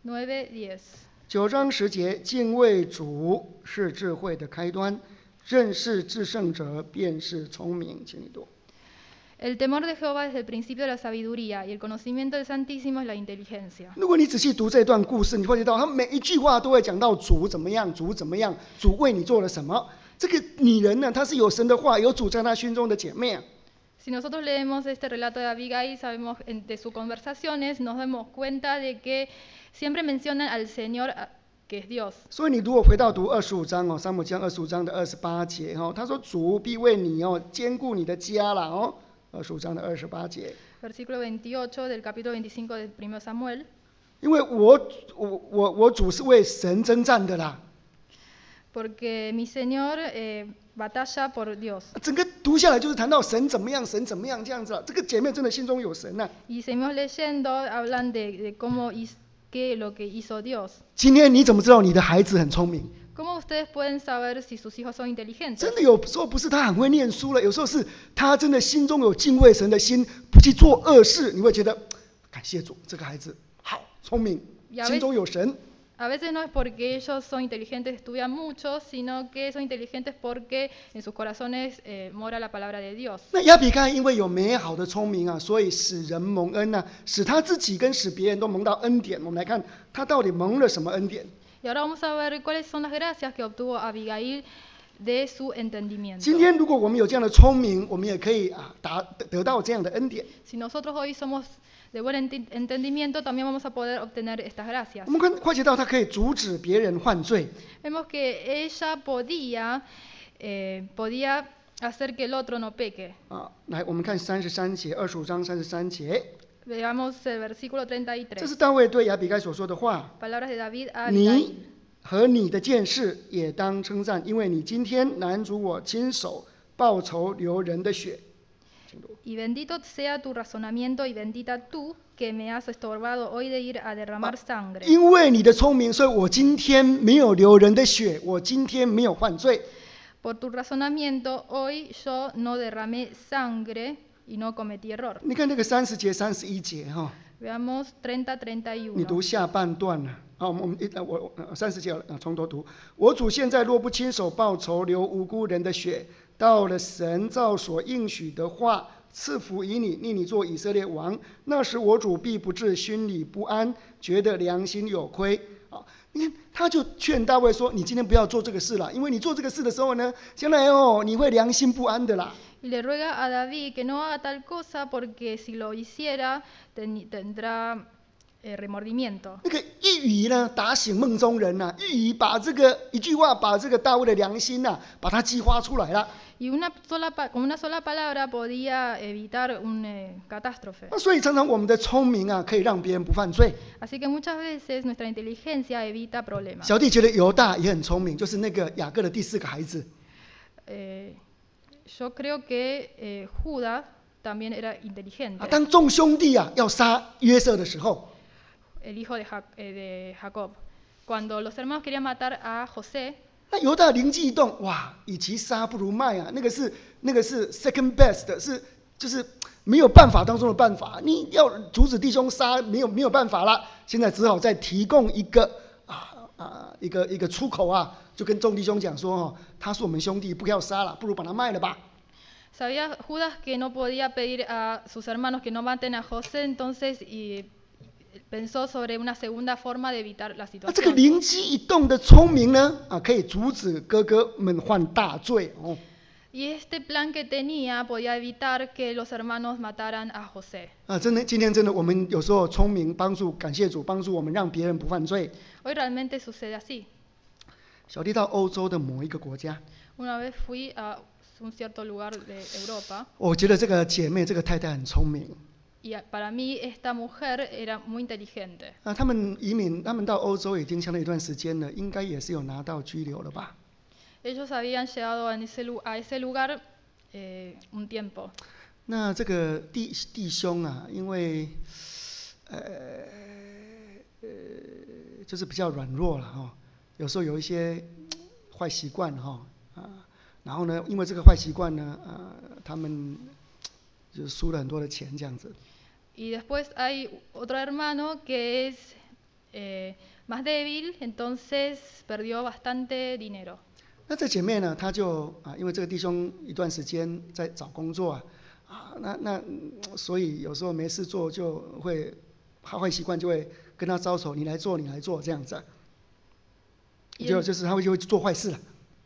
9:10. 9章10节，敬畏主是智慧的开端，认识至圣者便是聪明。请你读。 El temor de Jehová es el principio de la sabiduría, y el conocimiento del Santísimo es la inteligencia. 如果你仔细读这段故事，你会知道他每一句话都会讲到主怎么样，主怎么样，主为你做了什么。这个女人呢，她是有神的话，有主在她心中的姐妹。 Si nosotros leemos este relato de Abigail, sabemos de sus conversaciones, nos damos cuenta de que siempre mencionan al Señor, que es Dios. 所以你如果回到读25章撒母记上25章的28节他说主必为你坚固你的家了25章的28节。 Versículo 28 del capítulo 25 del 1 Samuel. 因为我主是为神征战的啦。 Porque mi Señor batalla por Dios. 整个读下来就是谈到神怎么样，神怎么样这样子这个姐妹真的心中有神呐。 Y seguimos leyendo, hablan de cómo lo que hizo Dios. 今天你怎么知道你的孩子很聪明？ ¿Cómo ustedes pueden saber si sus hijos son inteligentes? 真的有时候不是他很会念书了，有时候是他真的心中有敬畏神的心，不去做恶事，你会觉得感谢主，这个孩子好聪明，心中有神。 A veces no es porque ellos son inteligentes, estudian mucho, sino que son inteligentes porque en sus corazones mora la palabra de Dios. 那亚比该因为有美好的聪明所以使人蒙恩使他自己跟使别人都蒙到恩典。我们来看他到底蒙了什么恩典。 Y ahora vamos a ver cuáles son las gracias que obtuvo Abigail de su entendimiento. 今天如果我们有这样的聪明，我们也可以得到这样的恩典。 Si nosotros hoy somos de buen entendimiento, también vamos a poder obtener estas gracias. 我们看到他可以阻止别人犯罪。 Vemos que ella podía hacer que el otro no peque. 来，我们看33节，25章33节。 Veamos el versículo 33. 这是大卫对亚比该所说的话。 Palabras de David a 你 Abigail. 和你的剑士也当称赞，因为你今天拦阻我亲手报仇流人的血。 Y bendito sea tu razonamiento y bendita tú que me has estorbado hoy de ir a derramar sangre. 因为你的聪明，所以我今天没有流人的血，我今天没有犯罪。 Por tu razonamiento hoy yo no derramé sangre y no cometí error. 你看那个30节、31节 Veamos 30-31. 你读下半段我30节从头读。我主现在若不亲手报仇，流无辜人的血，到了神照所应许的话赐福于你，令你做以色列王，那时我主必不至心里不安，觉得良心有亏。你看他就劝大卫说，你今天不要做这个事了，因为你做这个事的时候呢，将来你会良心不安的啦。 Y le ruega a David que no haga tal cosa porque si lo hiciera tendrá remordimiento. 那个一语呢打醒梦中人一语把这个一句话把这个大卫的良心把它激发出来了。 Y con una sola palabra podía evitar una catástrofe. 所以常常我们的聪明可以让别人不犯罪。 Así que muchas veces nuestra inteligencia evita problemas. 小弟觉得犹大也很聪明，就是那个雅各的第4个孩子。 Yo creo que Judas también era inteligente. 当众兄弟要杀约瑟的时候， El hijo de Jacob. cuando los hermanos querían matar a José， 那犹大灵机一动，哇，与其杀不如卖啊，那个是 second best， 就是没有办法当中的办法，你要阻止弟兄杀，没有办法了，现在只好再提供一个一个出口啊，就跟众弟兄讲说哦，他是我们兄弟，不要杀了，不如把他卖了吧。 Sabía Judas que no podía pedir a sus hermanos que no maten a José, entonces pensó sobre una segunda forma de evitar la 那这个 situación. 灵机一动的聪明呢，可以阻止哥哥们犯大罪哦。 Y este plan que tenía podía evitar que los hermanos mataran a José. 真的，今天真的，我们有时候聪明，帮助感谢主，帮助我们让别人不犯罪。 Hoy realmente sucede así. 小弟到欧洲的某一个国家， Una vez fui a un cierto lugar de Europa 我觉得这个姐妹，这个太太很聪明。 y para mí esta mujer era muy inteligente. 他们移民，他们到欧洲已经相当一段时间了，应该也是有拿到居留了吧？ Ellos habían llegado a ese lugar un tiempo. 那这个弟兄啊，因为就是比较软弱了哈，有时候有一些坏习惯哈然后呢，因为这个坏习惯呢，他们就输了很多的钱这样子。 Y después hay otro hermano que es más débil, entonces perdió bastante dinero. 那这姐妹呢，她就因为这个弟兄一段时间在找工作所以有时候没事做就会坏习惯就会跟他招手，你来做这样子就是他会做坏事了。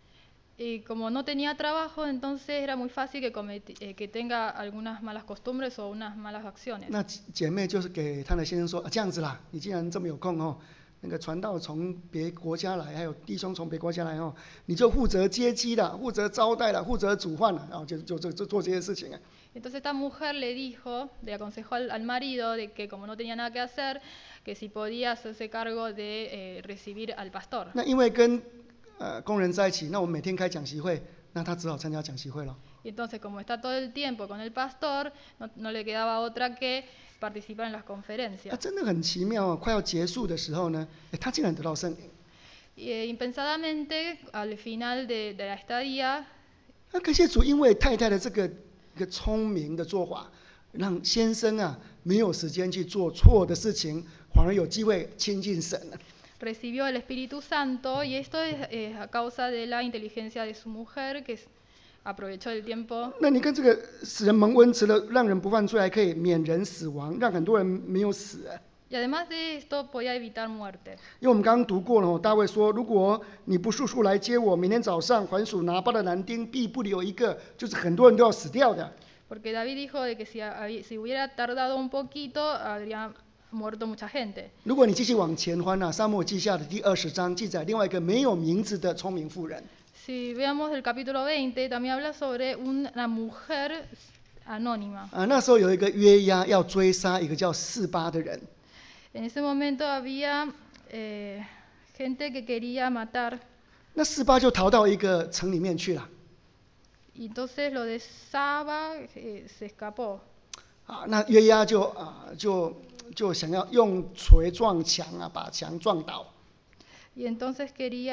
Y como no tenía trabajo, entonces era muy fácil que tenga algunas malas costumbres o unas malas acciones. 那姐妹就是给她的先生说，这样子啦，你既然这么有空哦，那个传道从别国家来，还有弟兄从别国家来哦，你就负责接机啦，负责招待啦，负责煮饭啦，然后就做这些事情。 Entonces esta mujer le aconsejó al marido de que como no tenía nada que hacer, que si podía hacerse cargo de recibir al pastor. 那因为跟工人在一起，那我们每天开讲习会，那他只好参加讲习会了。 Y entonces como está todo el tiempo con el pastor, no le quedaba otra que participar en las conferencias. 真的很奇妙快要结束的时候呢，他竟然得到圣灵。 Impensadamente, al final de la estadía, 感谢主，因为太太的这个一个聪明的做法，让先生没有时间去做错的事情，反而有机会亲近神了。 recibió el Espíritu Santo y esto es a causa de la inteligencia de su mujer que aprovechó el tiempo. 那你看这个使人蒙恩，除了让人不犯罪，还可以免人死亡，让很多人没有死。 Y además de esto podía evitar muerte. 因为我们刚刚读过了，大卫说：“如果你不速速来接我，明天早上凡属拿巴的男丁必不留一个。”就是很多人都要死掉的。 Porque David dijo de que si hubiera tardado un poquito, habría muerto mucha gente. 如果你继续往前翻撒母耳记下的第20章记载另外一个没有名字的聪明妇人。 Si veamos el capítulo 20, también habla sobre una mujer anónima. 那时候有一个约押要追杀一个叫示巴的人。 En ese momento había gente que quería matar. 那示巴就逃到一个城里面去了。 Y entonces lo de Saba se escapó. 那约押就想要用锤撞墙把墙撞倒。 Y entonces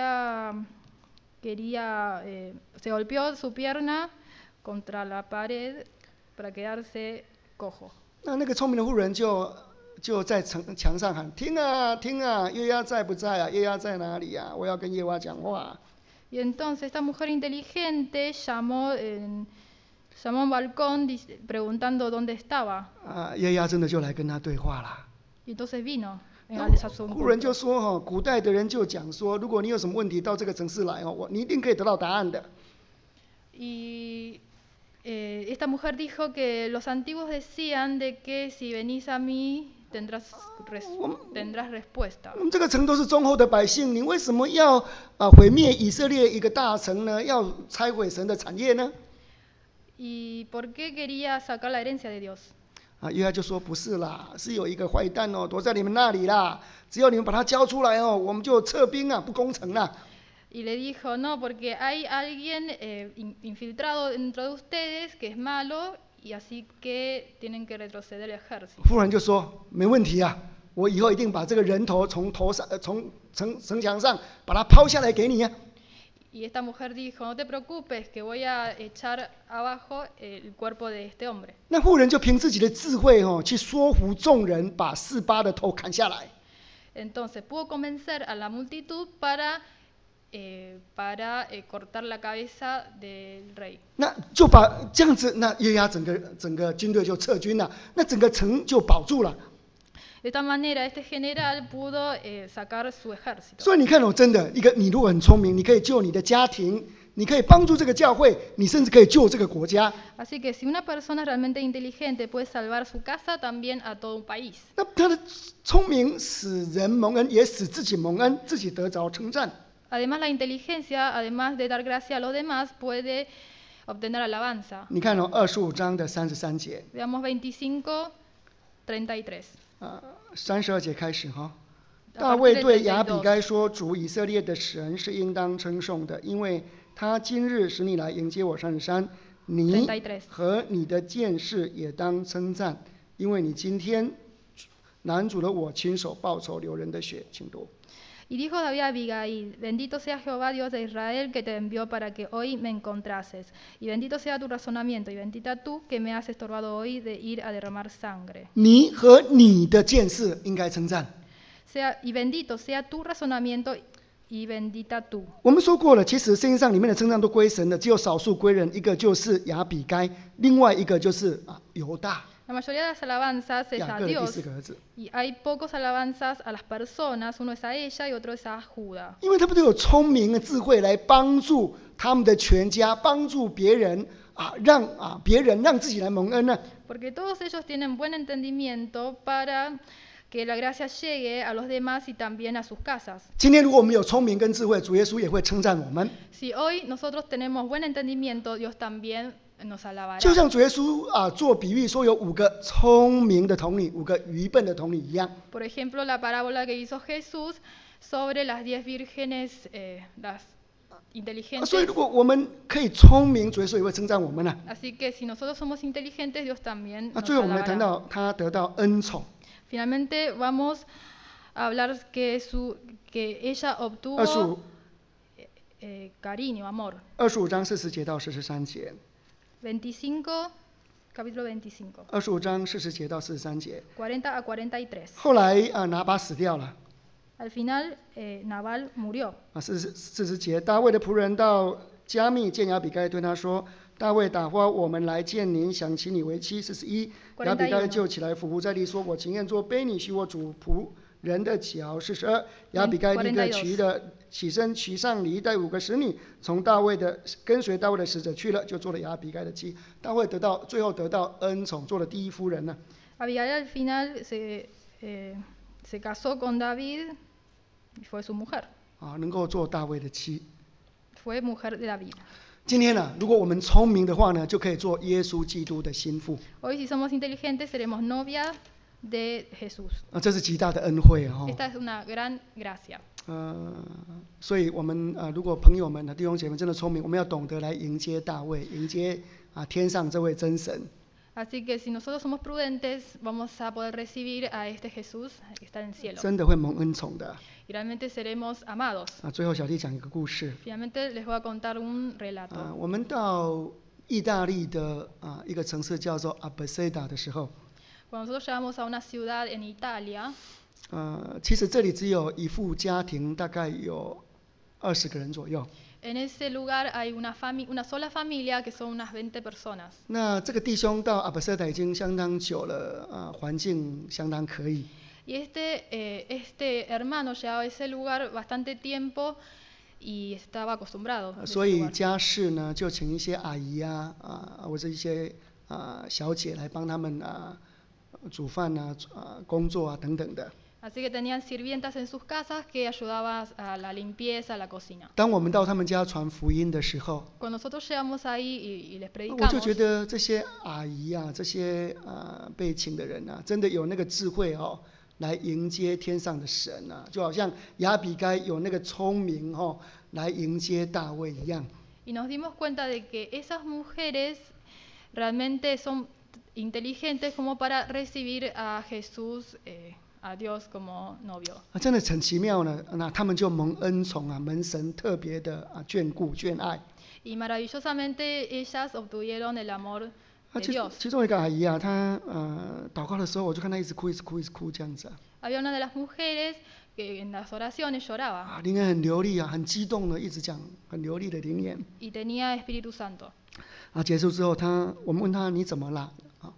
se golpeó su pierna contra la pared para quedarse cojo. 那个聪明的妇人就在墙上喊：“听啊听啊，约押在不在啊？约押在哪里啊？我要跟耶和华讲话。” Y entonces esta mujer inteligente llamó a un balcón preguntando dónde estaba. 约押真的就来跟他对话了。 Y entonces vino. 妇人就说：“古代的人就讲说，如果你有什么问题到这个城市来你一定可以得到答案的。” Y esta mujer dijo que los antiguos decían de que si venís a mí tendrás respuesta. 我们这个城都是忠厚的百姓，你为什么要毁灭以色列一个大城呢？要拆毁神的产业呢？ ¿Y por qué quería sacar la herencia de Dios? 约翰就说：“不是啦，是有一个坏蛋躲在你们那里啦。只要你们把他交出来我们就撤兵不攻城啦。” Y le dijo, no, porque hay alguien infiltrado dentro de ustedes que es malo y así que tienen que retroceder el ejército. 妇人就说：“没问题啊， 我以后一定把这个人头从头上从城墙上把它抛下来给你呀。 Y esta mujer dijo, no te preocupes, que voy a echar abajo el cuerpo de este hombre. 那妇人就凭自己的智慧去说服众人，把示巴的头砍下来。 Entonces pudo convencer a la multitud para cortar la cabeza del rey. 那就把这样子，那约押整个军队就撤军了，那整个城就保住了。 De esta manera, este general pudo sacar su ejército. 所以你看真的一个，你如果很聪明，你可以救你的家庭，你可以帮助这个教会，你甚至可以救这个国家。 Así que si una persona realmente inteligente puede salvar su casa, también a todo un país. 那他的聪明使人蒙恩，也使自己蒙恩，自己得着称赞。 Además, la inteligencia, además de dar gracia a los demás, puede obtener alabanza. 你看25章的33节。 Veamos 25:33. 32节开始哈。 A 大 partir 卫 del 对亚比 32. 该说：“主以色列的神是应当称颂的，因为他今日使你来迎接我上山，你 33 和你的剑士也当称赞，因为你今天拦阻了我亲手报仇流人的血。”请读。 Y dijo David a Abigail, bendito sea Jehová Dios de Israel que te envió para que hoy me encontrases. Y bendito sea tu razonamiento, y bendita tú que me has estorbado hoy de ir a derramar sangre. 你和你的剑士应该称赞。 Y bendito sea tu razonamiento, y bendita tú. 我们说过了，其实圣经上里面的称赞都归神的，只有少数归人，一个就是亚比该，另外一个就是犹大。 La mayoría de las alabanzas es 雅 a 各的第 Dios, 四个儿子。 y hay pocos alabanzas a las personas, uno es a ella y otro es a Judá. 因为他们都有聪明的智慧来帮助他们的全家，帮助别人让别人让自己来蒙恩呢。 Porque todos ellos tienen buen entendimiento para que la gracia llegue a los demás y también a sus casas. 今天如果我们有聪明跟智慧，主耶稣也会称赞我们。 Si hoy nosotros tenemos buen entendimiento, Dios también nos alabará. 就像主耶稣做比喻说有5个聪明的童女，5个愚笨的童女一样。 Por ejemplo, la parábola que hizo Jesús sobre las 10 vírgenes, las inteligentes. 所以如果我们可以聪明，主耶稣也会称赞我们呢。 Así que si nosotros somos inteligentes, Dios también nos 最后我们来谈 alabará. 到他得到恩宠。 Finalmente vamos a hablar que ella obtuvo 25 cariño, amor. 25章40节到43节。 25, capítulo 25. 25章40节到43节。 40 a 43. 后来拿巴死掉了。 Al final, Nabal murió. 40节，大卫的仆人到加密见亚比该，对他说：“大卫打发我们来见您，想请你为妻。”41，亚比该就起来俯伏在地说：“我情愿做婢女，许我主仆人的脚。”42，亚比该立刻起身取上礼衣，带5个使女，跟随大卫的使者去了，就做了亚比该的妻。大卫最后得到恩宠，做了第一夫人呢。 Abigail al final se casó con David y fue su mujer. 能够做大卫的妻。 Fue mujer de David. 今天如果我们聪明的话呢，就可以做耶稣基督的心腹。 Hoy si somos inteligentes seremos novia de Jesús. 这是极大的恩惠 Esta es una gran gracia. 所以我们如果朋友们弟兄姐妹真的聪明，我们要懂得来迎接大卫，迎接天上这位真神。 Así que si nosotros somos prudentes, vamos a poder recibir a este Jesús que está en el cielo. 真的会蒙恩宠的。 Y realmente seremos amados. 最后小弟讲一个故事。 Finalmente les voy a contar un relato. 我们到意大利的一个城市叫做阿贝塞达的时候， Cuando nosotros llegamos a una ciudad en Italia, 其实这里只有一户家庭，大概有20个人左右。 en ese lugar hay una sola familia que son unas 20 personas. 那这个弟兄到阿贝塞达已经相当久了，环境相当可以。 Y este hermano llevaba a ese lugar bastante tiempo y estaba acostumbrado. 所以家事呢，就请一些阿姨或者一些小姐来帮他们煮饭工作等等的。 Así que tenían sirvientas en sus casas que ayudaban a la limpieza, a la cocina. 当我们到他们家传福音的时候， Cuando nosotros llegamos ahí y les 我就 predicamos, 觉得这些阿姨这些被请的人真的有那个智慧来迎接天上的神就好像亚比该有那个聪明来迎接大卫一样。 y nos dimos cuenta de que esas mujeres realmente son inteligentes como para recibir a Jesús a Dios como novio. 真的很奇妙呢。那他们就蒙恩宠啊，蒙神特别的眷顾眷爱。 Y maravillosamente ellas obtuvieron el amor de 其 Dios. 中一个阿姨啊，她祷告的时候，我就看她一直哭，一直哭，一直哭这样子啊。 Había una de las mujeres que en las oraciones lloraba 灵言很流利啊，很激动的，一直讲很流利的灵言。 y tenía Espíritu Santo. 结束之后，我们问她你怎么了？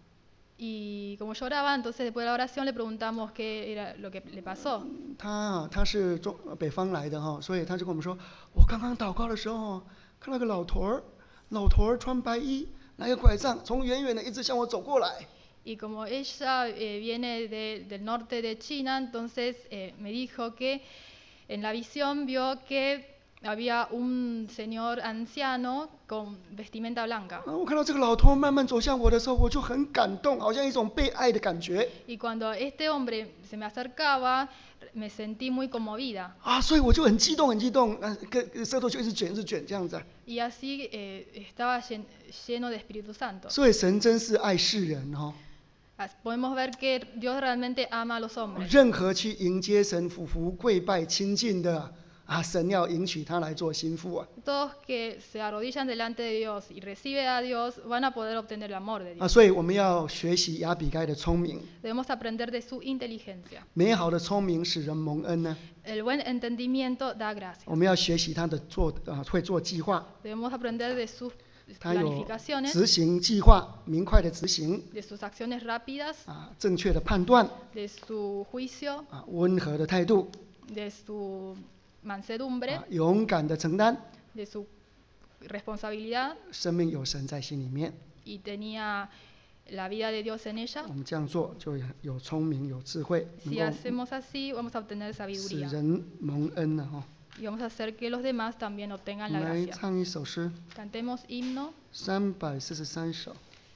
Y como lloraba, entonces después de la oración le preguntamos qué era lo que le pasó. 她是北方来的哈，所以她就跟我们说，我刚刚祷告的时候，看到个老头儿穿白衣，拿个拐杖，从远远的一直向我走过来。 Y como ella viene del norte de China, entonces me dijo que en la visión vio que había un señor anciano con vestimenta blanca. 我看到这个老头慢慢走向我的时候，我就很感动，好像一种被爱的感觉。 Y cuando este hombre se me acercaba, me sentí muy conmovida. 所以我就很激动，很激动，舌头就一直卷，一直卷这样子。 Y así estaba lleno de Espíritu Santo. 所以神真是爱世人哦。 Podemos ver que Dios realmente ama a los hombres. 任何去迎接神、俯伏跪拜亲近的神要迎娶他来做心腹啊。 Todos que se arrodillan delante de Dios y reciben a Dios van a poder obtener el amor de Dios. 所以我们要学习亚比该的聪明。 Debemos aprender de su inteligencia. 美好的聪明使人蒙恩呢。 El buen entendimiento da gracia. 我们要学习他的会做计划。 Debemos aprender de sus 他有 planificaciones, 执行计划，明快的执行。 de sus acciones rápidas, 正确的判断。 de su juicio, 温和的态度。 de su mansedumbre, 勇敢的承担。 de su responsabilidad. 生命有神在心里面。 Y tenía la vida de Dios en ella. 我们这样做就有聪明有智慧， Si hacemos así, vamos a obtener 使 sabiduría. 人蒙恩了。 Y vamos a hacer que los demás también 我 obtengan 们 la 来 gracia. 唱一首诗。 Cantemos himno 343首。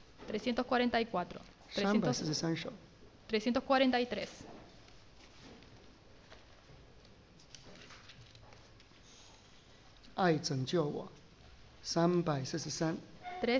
344. 343首。 343. 爱拯救我。343。